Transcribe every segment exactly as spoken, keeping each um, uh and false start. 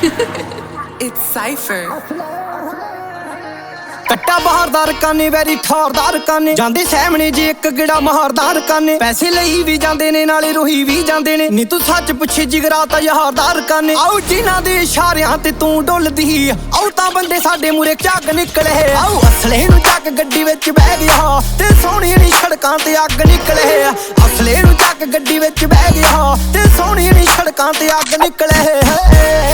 It's Cypher. ਕੱਟਾ ਬਹਾਰਦਾਰ ਕਾਨੇ very ਠਾਰਦਾਰ ਕਾਨੇ ਜਾਂਦੇ ਸਹਿਮਣੇ ਜੀ ਇੱਕ ਗਿੜਾ ਮਹਾਰਦਾਰ ਕਾਨੇ ਪੈਸੇ ਲਈ ਵੀ ਜਾਂਦੇ ਨੇ ਨਾਲੇ ਰੋਹੀ ਵੀ ਜਾਂਦੇ ਨੇ ਨੀ ਤੂੰ ਸੱਚ ਪੁੱਛੇ ਜਿਗਰਾ ਤਾਂ ਯਾਰਦਾਰ ਕਾਨੇ ਆਉ ਜਿਨ੍ਹਾਂ ਦੇ ਇਸ਼ਾਰਿਆਂ ਤੇ ਤੂੰ ਡੁੱਲਦੀ ਆਉ ਤਾਂ ਬੰਦੇ ਸਾਡੇ ਮੂਰੇ ਝੱਗ ਨਿਕਲੇ ਆਉ ਅਸਲੇ ਨੂੰ ਚੱਕ ਗੱਡੀ ਵਿੱਚ ਬਹਿ ਗਿਆ ਤੇ ਸੋਹਣੀ ਨੀ ਸੜਕਾਂ ਤੇ ਅੱਗ ਨਿਕਲੇ ਅਸਲੇ ਨੂੰ ਚੱਕ ਗੱਡੀ ਵਿੱਚ ਬਹਿ ਗਿਆ ਤੇ ਸੋਹਣੀ ਨੀ ਸੜਕਾਂ ਤੇ ਅੱਗ ਨਿਕਲੇ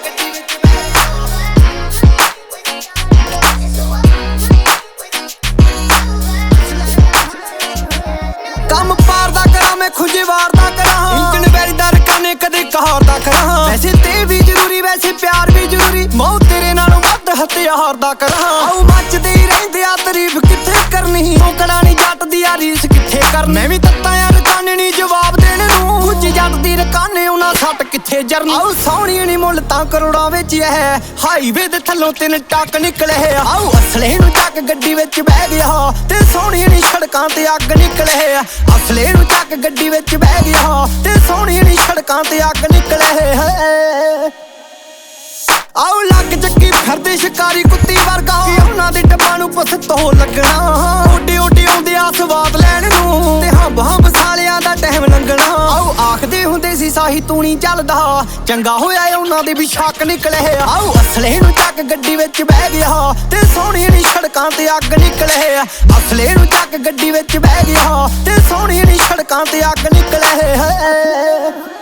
ਕੰਮ ਪਾਰਦਾ ਕਰਾਂ ਮੈਂ ਖੁਸ਼ੀ ਵਾਰਦਾ ਕਰਾਂ ਇੰਜਣ ਵੈਰੀਦਾਰ ਕਾਨੇ ਕਦੇ ਕਹਾਰਦਾ ਕਰਾਂ ਵੈਸੇ ਤੇ ਵੀ ਜ਼ਰੂਰੀ ਵੈਸੇ ਪਿਆਰ ਵੀ ਜ਼ਰੂਰੀ ਮੌਤ ਤੇਰੇ ਨਾਲੋਂ ਵੱਧ ਹਥਿਆਰ ਦਾ ਕਰਾਂ ਆਉ ਮੱਚਦੇ ਹੀ ਰਹਿੰਦੇ ਆ ਤਾਰੀਫ ਕਿੱਥੇ ਕਰਨੀ ਟੋਕਣਾ ਨਹੀਂ ਜੱਟ ਦੀ ਆ ਰੀਸ ਕਿੱਥੇ ਕਰਨੀ ਮੈਂ ਵੀ ਤੱਤਾ ਯਾਰ ਕਾਨੇ ਨਹੀਂ ਜਵਾਬ ਦੇਣ ਨੂੰ ਕੁਝ ਜੱਟ ਦੀ ਰਕਾਨੇ ਉਹਨਾਂ ਸੱਟ ਕਿੱਥੇ ਜਰਨੀ ਆਉ ਸੋਹਣੀ ਨੀ ਮੁੱਲ ਤਾਂ ਕਰੋੜਾਂ ਵਿੱਚ ਹੈ ਹਾਈਵੇ ਦੇ ਥੱਲੋਂ ਤਿੰਨ ਟੱਕ ਨਿਕਲੇ ਆਉ ਅਸਲੇ ਨੂੰ ਚੱਕ ਗੱਡੀ ਵਿੱਚ ਬਹਿ ਗਿਆ ਤੇ ਸੋਹਣੀ ਨੀ ਸੜਕਾਂ ਤੇ ਅੱਗ ਨਿਕਲੇ ਅਸਲੇ ਨੂੰ ਚੱਕ ਗੱਡੀ ਵਿੱਚ ਬਹਿ ਗਿਆ ਤੇ ਸੋਹਣੀ ਨੀ ਸੜਕਾਂ ਤੇ ਅੱਗ ਨਿਕਲੇ ਆਉ ਲੱਗ ਚੱਕੀ ਫਿਰਦੇ ਸ਼ਿਕਾਰੀ ਕੁੱਤੀ ਵਰਗਾ ਕਿ ਉਹਨਾਂ ਦੇ ਡੱਬਾਂ ਨੂੰ ਪਸਤੋ ਲੱਗਣਾ ਓਡੇ ਓਡੇ ਆਉਂਦੇ ਆ ਸਵਾਦ ਲੈਣ ਨੂੰ ਤੇ ਹਾਂ ਬਾਹ ਬਸਾਲਿਆਂ ਦਾ ਟਾਈਮ ਲੰਘਣਾ ਆਉ ਆਖਦੇ ਹੁੰਦੇ ਸੀ ਸਾਹੀ ਤੂੰ ਨਹੀਂ ਚੱਲਦਾ ਚੰਗਾ ਹੋਇਆ ਉਹਨਾਂ ਦੇ ਵੀ ਸ਼ੱਕ ਨਿਕਲੇ ਆਉ ਅਸਲੇ ਨੂੰ ਚੱਕ ਗੱਡੀ ਵਿੱਚ ਬਹਿ ਗਿਆ ਤੇ ਸੋਹਣੀ ਨੀ ਸੜਕਾਂ ਤੇ ਅੱਗ ਨਿਕਲੇ ਅਸਲੇ ਨੂੰ ਚੱਕ ਗੱਡੀ ਵਿੱਚ ਬਹਿ ਗਿਆ ਤੇ ਸੋਹਣੀ ਨੀ ਸੜਕਾਂ ਤੇ ਅੱਗ ਨਿਕਲੇ